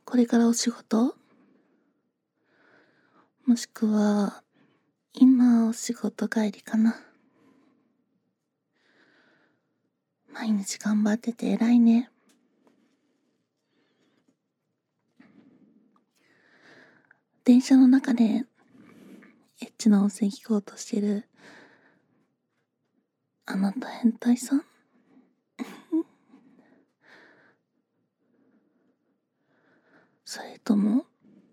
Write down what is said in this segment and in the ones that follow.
これからお仕事？もしくは、今お仕事帰りかな。毎日頑張ってて偉いね。電車の中でエッチな音声聞こうとしてるあなた変態さん？それとも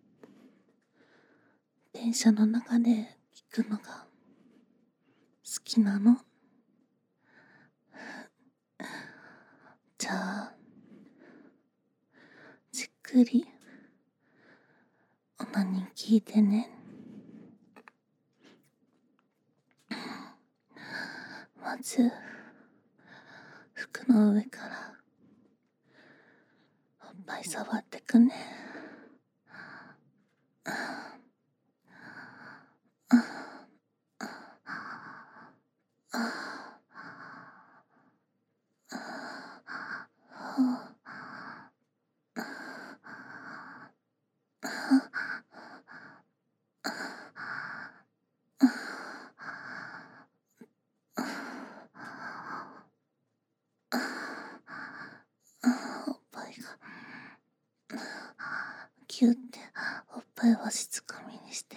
電車の中で聞くのが好きなの？じゃあじっくりオナニー聞いてね。まず服の上からおっぱい触ってくね。おっぱいがキューっておっぱいわしつかみにして、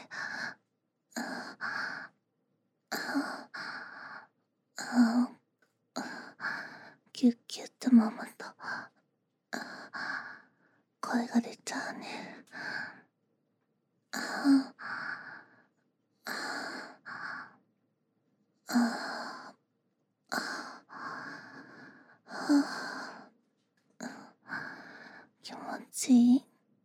キュッキュッって揉むと声が出ちゃうね。気持ちいい。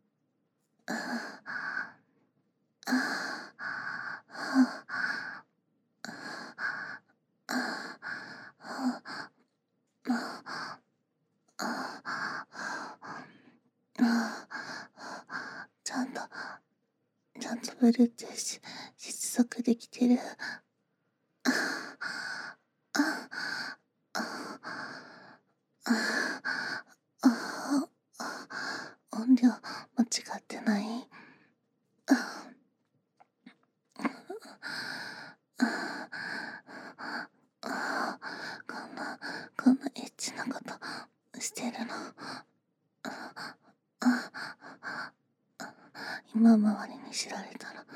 ちゃんとブルートゥース接続できてる。音量間違ってない？こんなエッチなことしてるの今周りに知られたら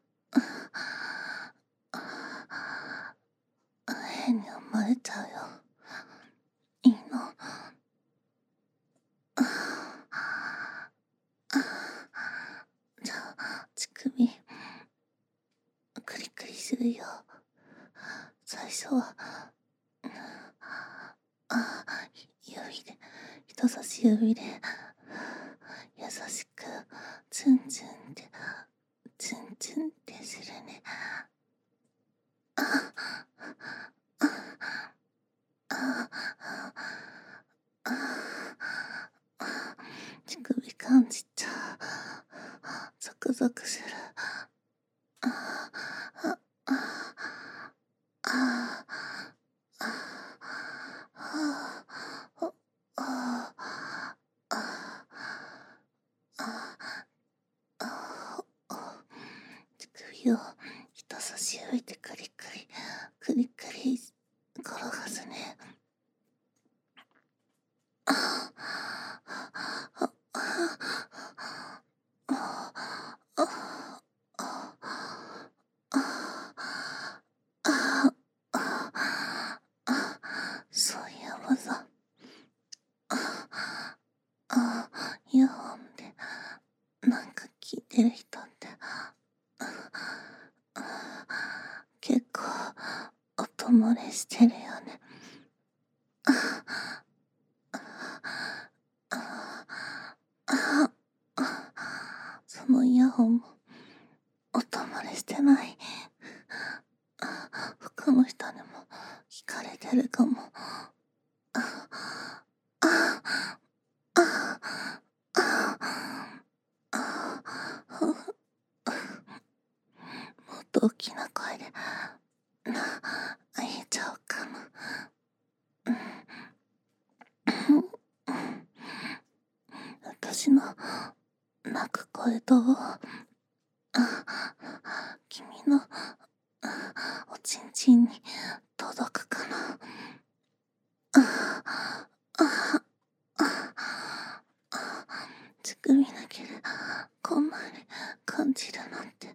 変に思われちゃうよ。いいの？じゃあ乳首クリクリするよ。最初は人差し指で優しくツンツンってツンツンってするね。乳首感じちゃう。ゾクゾクする。乳首を人差し指でクリクリクリクリ転がすね。そういえばさ、イヤホンでなんか聞いてる人って結構音漏れしてるよね。そのイヤホンも音漏れしてない？他の人にも聞かれてるかも。もっと大きな声で言えちゃおうかな。私の泣く声と、君のおちんちんに届くかな。乳首だけでこんなに感じるなんて。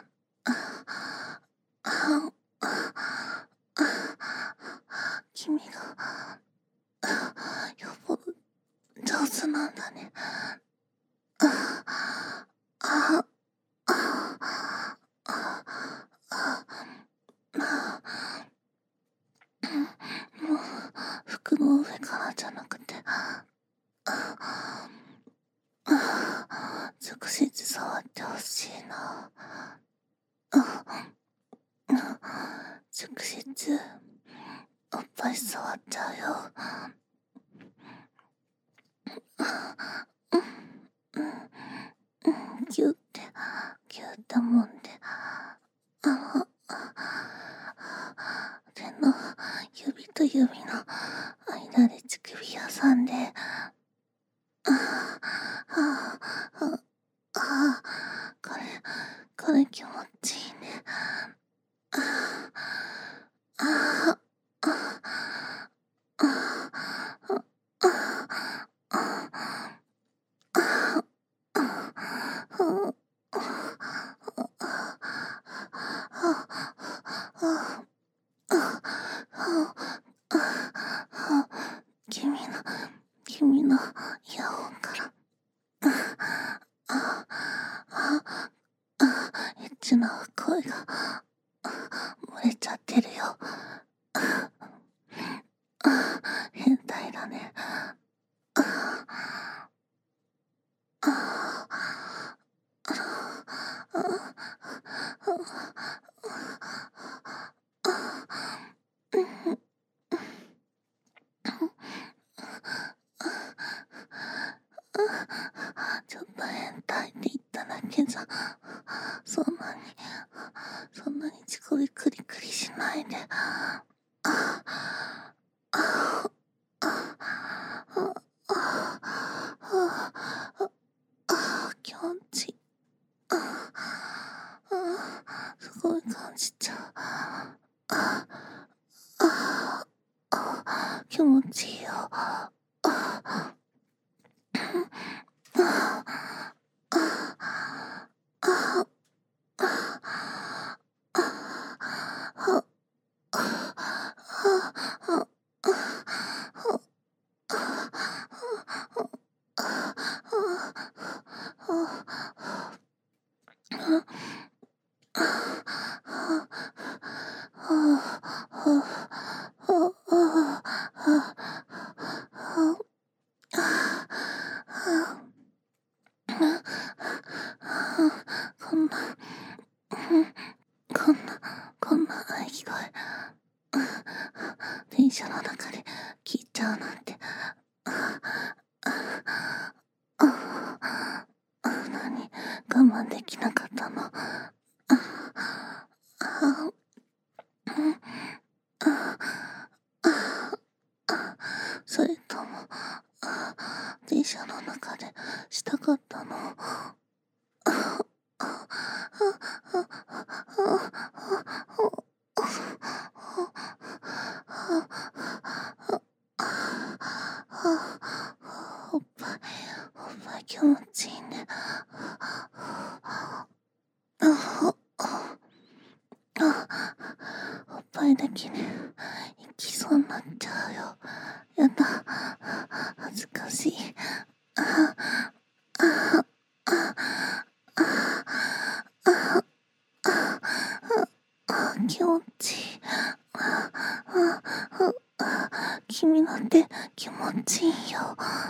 君がよっぽど上手なんだね。もう服の上からじゃなくて、直接触ってほしいな。直接おっぱい触っちゃうよ。ギュってもんで、手の指と指の間で乳首挟んで、これ気持ちいいね。君のイヤホンからエッチな声が漏れちゃってるよ。変態だね。ちょっと変態って言っただけじゃ、そんなに乳首クリクリしないで。気持ちいい。すごい感じちゃう。気持ちいいよ。こんな、こんな喘ぎ声、電車の中で聞いちゃうなんて。何、我慢できなかったの。それとも、電車の中でしたかったの。おっぱい気持ちいいね。おっぱいだけで行きそうになっちゃうよ。やだ、恥ずかしい。気持ちいい。君なんて気持ちいいよ。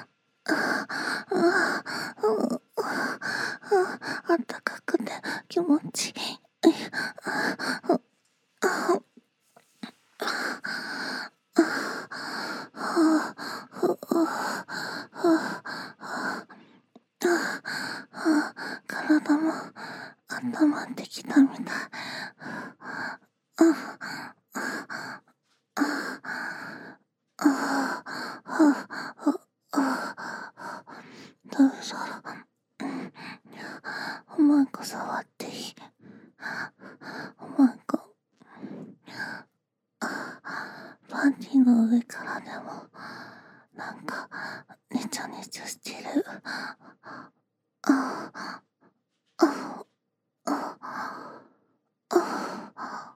あったかくて気持ちいい。体も温まってきたみたい。どうぞ。 ちゃねちゃしてる。ああああ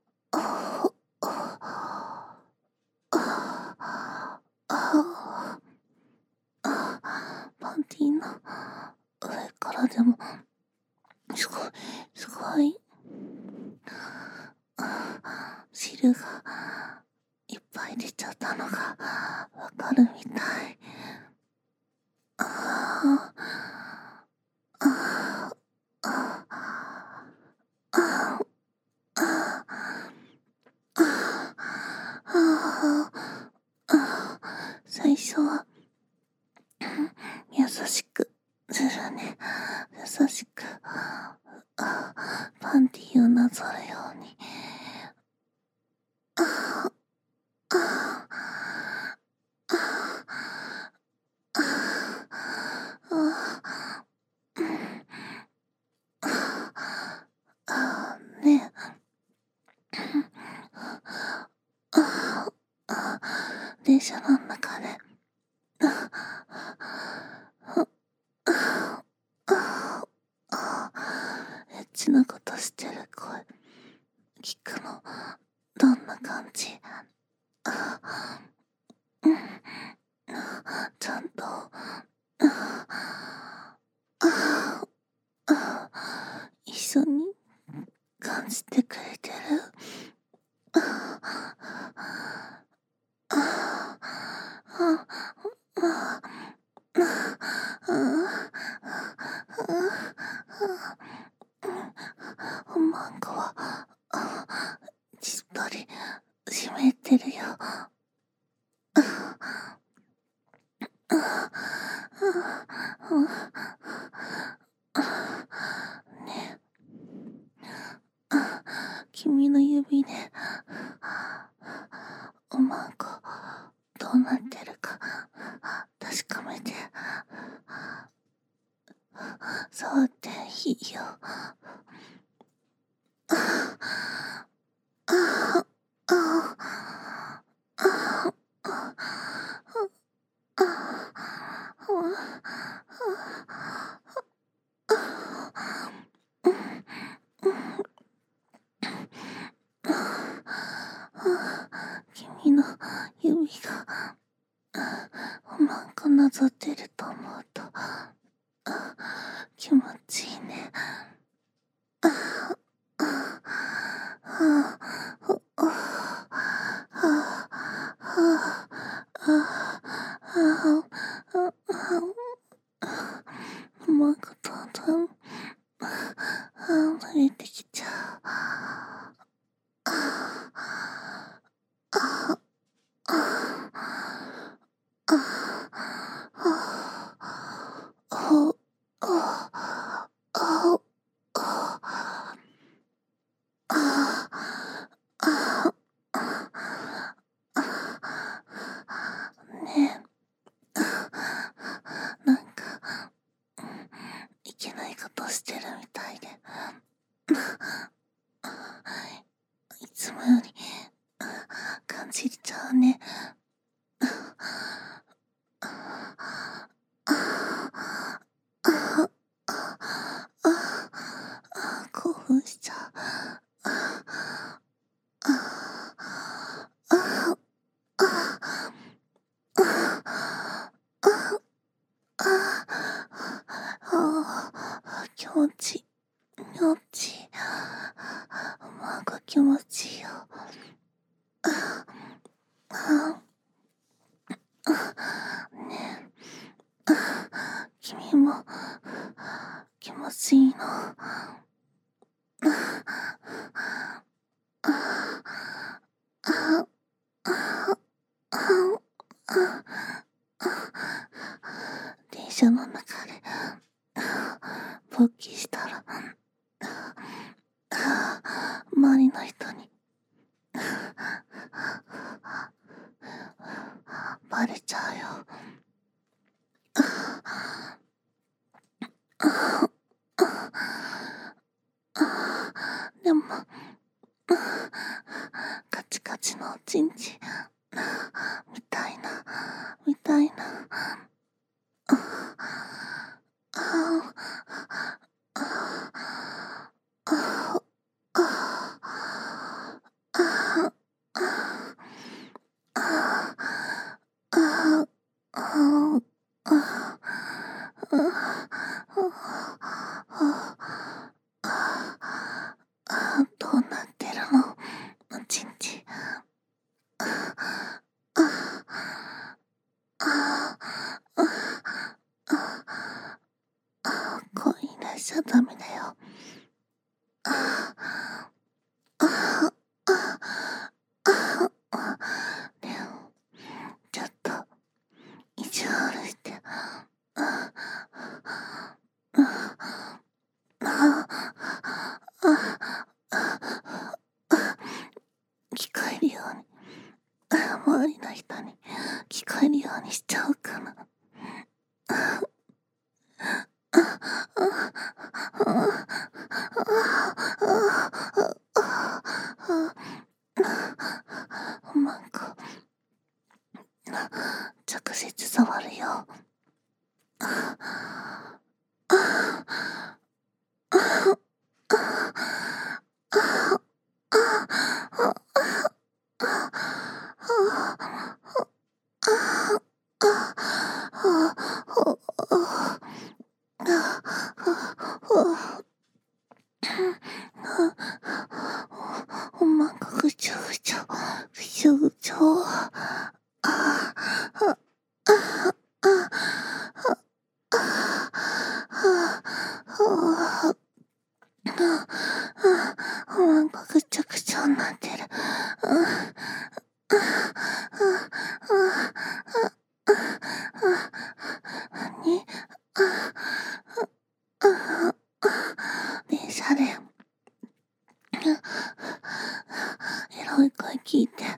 パンティの上からでもすごいすごい汁がいっぱい出ちゃったのがわかるみたい。あああああ最初は優しくするね。優しくパンティをなぞるように。ね電車の中でエッチなことしてる声聞くのどんな感じ？ちゃんと一緒に感じてくれてる？マンゴはしっとり湿ってるよ。ねえ、君の指でおまんこどうなってるか確かめて。触っていいよ。君の指がおまんこなぞってると思うと気持ちいいね。おまんこどんどん増えてきちゃう。ねえ、なんかいけないことしてるみたいでいつもより感じちゃうね。興奮しちゃ気持ちいい。気持ちいい。なんか気持ちいいよ。ねえ、君も気持ちいいの？電車の中で勃起したら周りの人にバレちゃうよ。でもカチカチのおちんちみたいなちゃダメだよ。あああああでも、ちょっと、意地悪して、聞こえるように、周りの人に聞こえるようにしちゃおうかな。なんか、直接触るよ。なんかぐちょぐちょ、ぐちょぐちょ。なんかぐちゃぐちゃになってる。何？電車で、エロい声聞いて、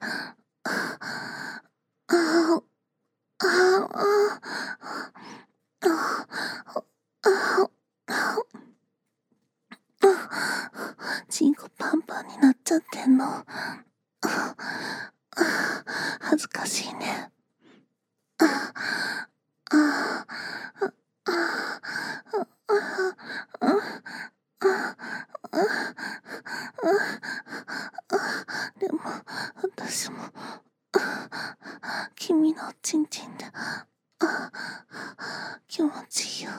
チンコパンパンになっちゃってんの。恥ずかしいね。でも、私も、君のチンチンで、気持ちいいよ。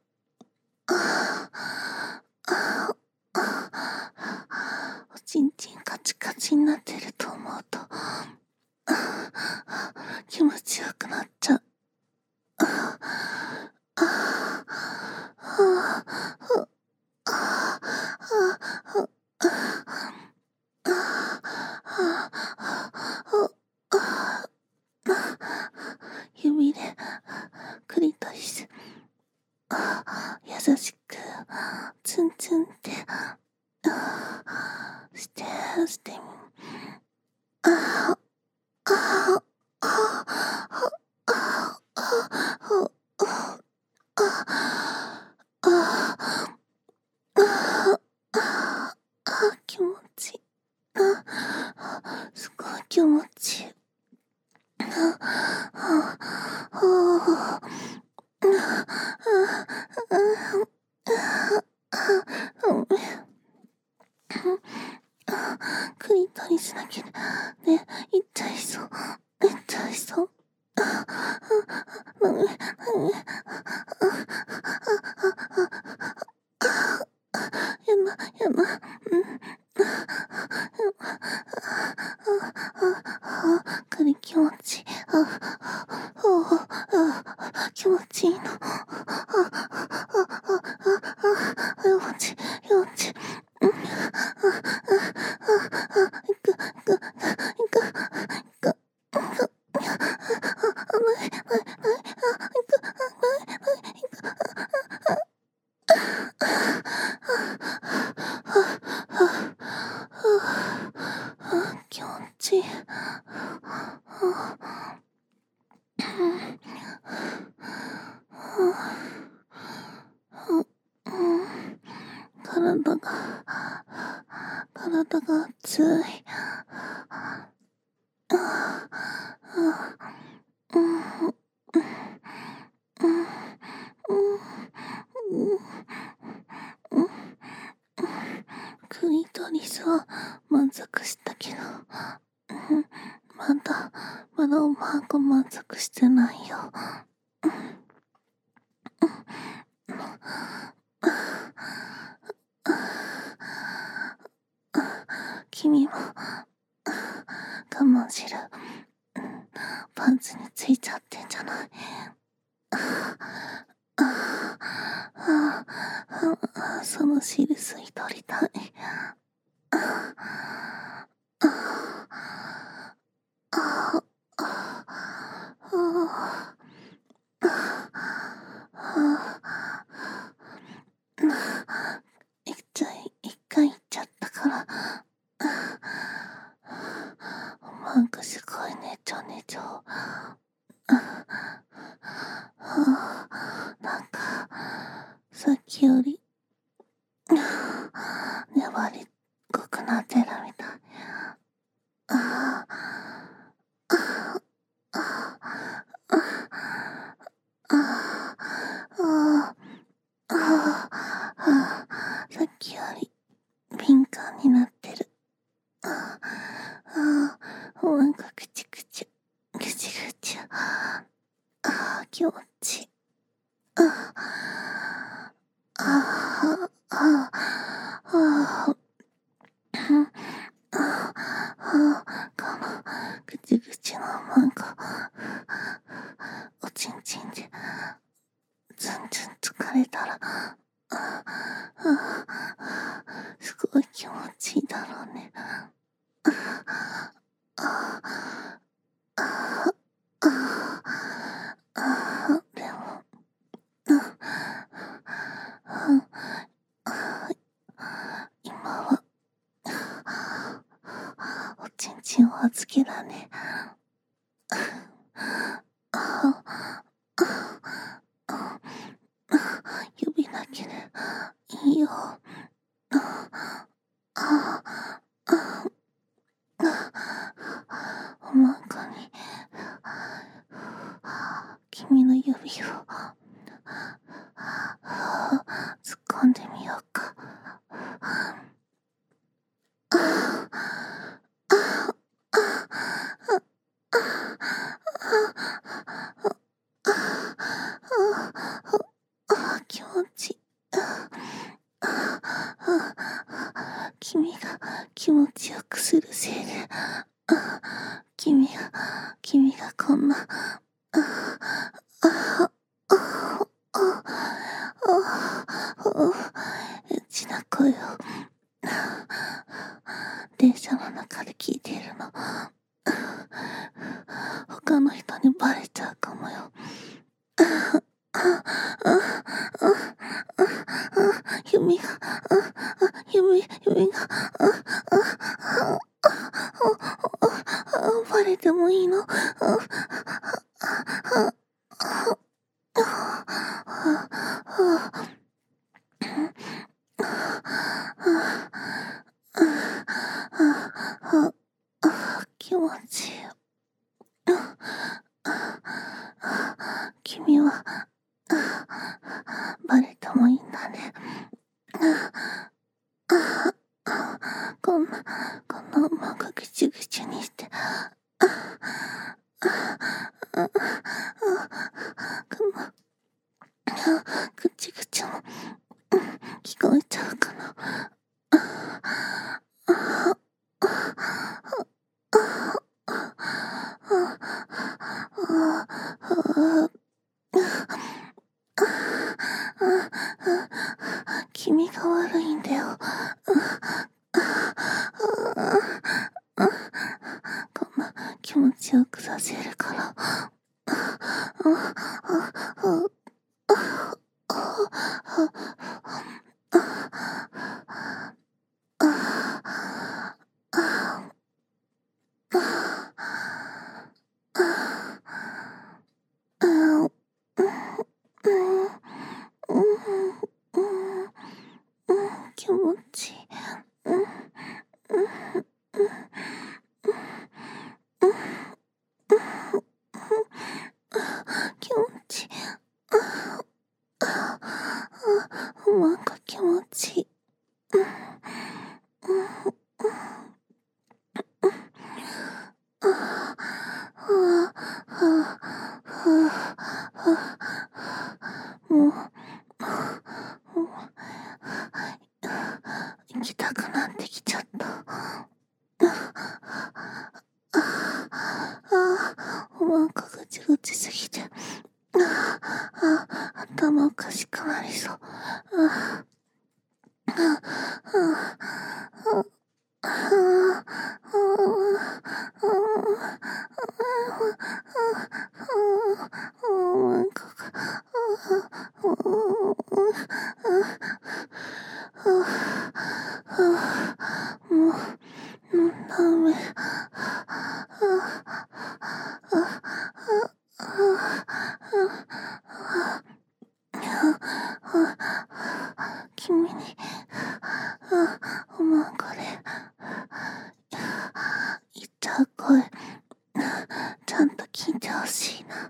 おちんちんカチカチになってると思うと、気持ちよくなっちゃう。指でクリトリス優しくツンツンってしてみ気持ちいい。すごい気持ちいい。クリトリスだけで、いっちゃいそう。いっちゃいそう。やだ。栗気持ちいい。気持ちいいの。気持ちいい。気持ちいい。体が熱い。クリトリスは満足したけど、まだおまんこ満足してないよ。君も我慢しろ。パンツについちゃってんじゃない。 その印に取りたい。一回言っちゃったから。なんかすごいねちょねちょ。なんかさっきより粘り濃くなってるみたい。さっきより敏感になってる。なんかぐちぐち気持ちいい。このぐちぐちのなんかおちんちんでずんずん疲れたらすごい気持ちいいだろうね。でも今はおちんちんを預けだね。指だけでいいよ。お腹に君の指を突っ込んでみようか。気持ちいい。君が気持ちよくするせいで君がこんなエッチな声を電車の中で聞いているの他の人にバレちゃうかもよ。指がバレてもいいの？気持ちいい。君はバレてもいいんだね。こんなうまくぐちぐちにしてこのぐちぐちも聞こえちゃうかな。君が悪いんだよ。こんな気持ちよくさせるから。気持ちいい。気持ちいい。なんか気持ちいい。もう行きたくなってきちゃった。お腹ぐちぐちすぎて頭おかしくなりそう。 君に、もうこれ、言っちゃう声、ちゃんと聞いてほしいな。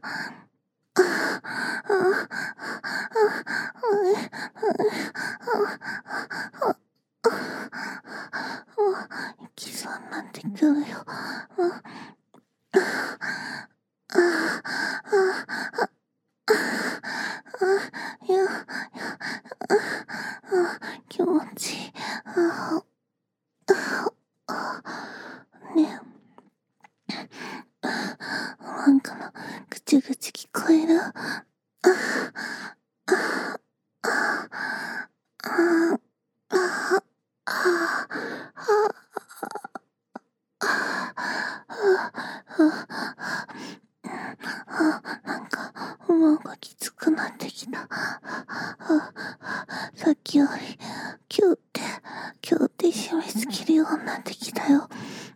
行きそうになってくるよ。いや、気持ちいい。ねえ、なんかのぐちぐち聞こえる。なんか、馬がきつくなってきた。さっきより、キューって締め付けるようになってきたよ。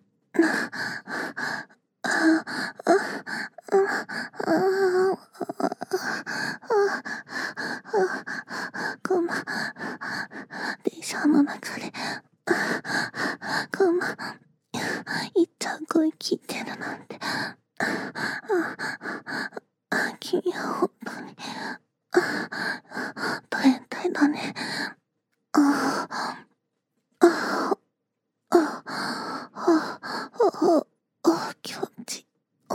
こんな、電車の中で、こんな、いっちゃん声聞いてるなんて。君は本当に、変態だね。気持ちいい。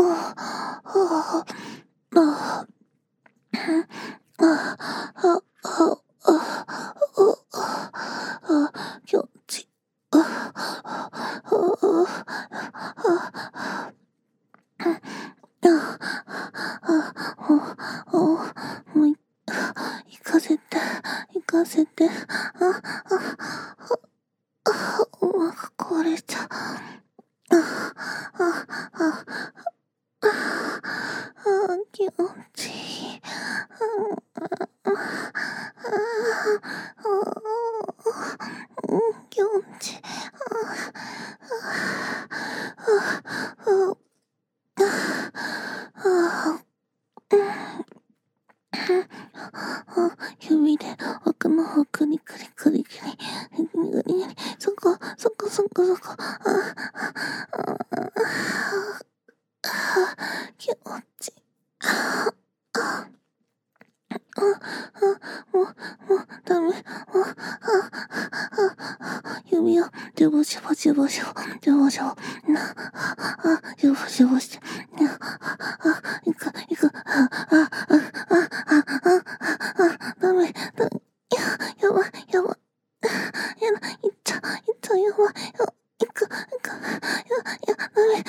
気持ちいい。もう行かせて。馬が壊れちゃう。気持ちいい。気持ちいい。指で奥の方くりくりくりくり。ぐりぐり。そこ。気持ちいい。もうダメ。指をジョボジョボして。行く。ダメ。やばい。やだ、いっちゃやばい。行く。ダメ。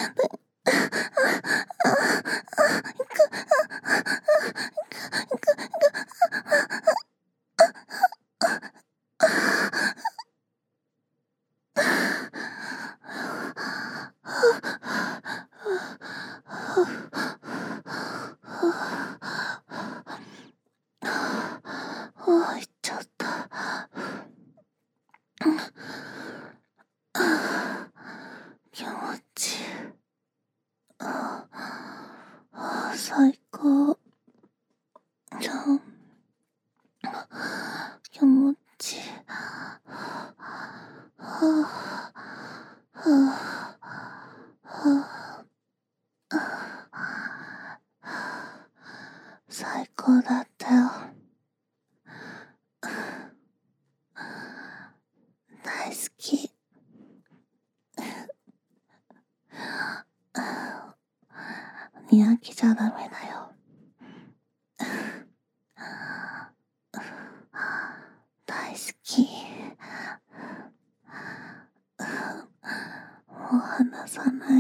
行っちゃった。気持ちいい。最高。気持ちいい。最高だったよ。大好き。にやけちゃダメだよ。大好き。もう離さない。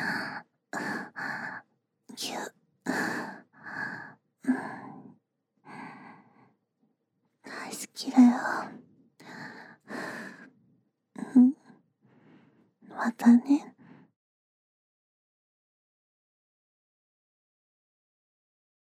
ぎゅっ。大好きだよ。 だね。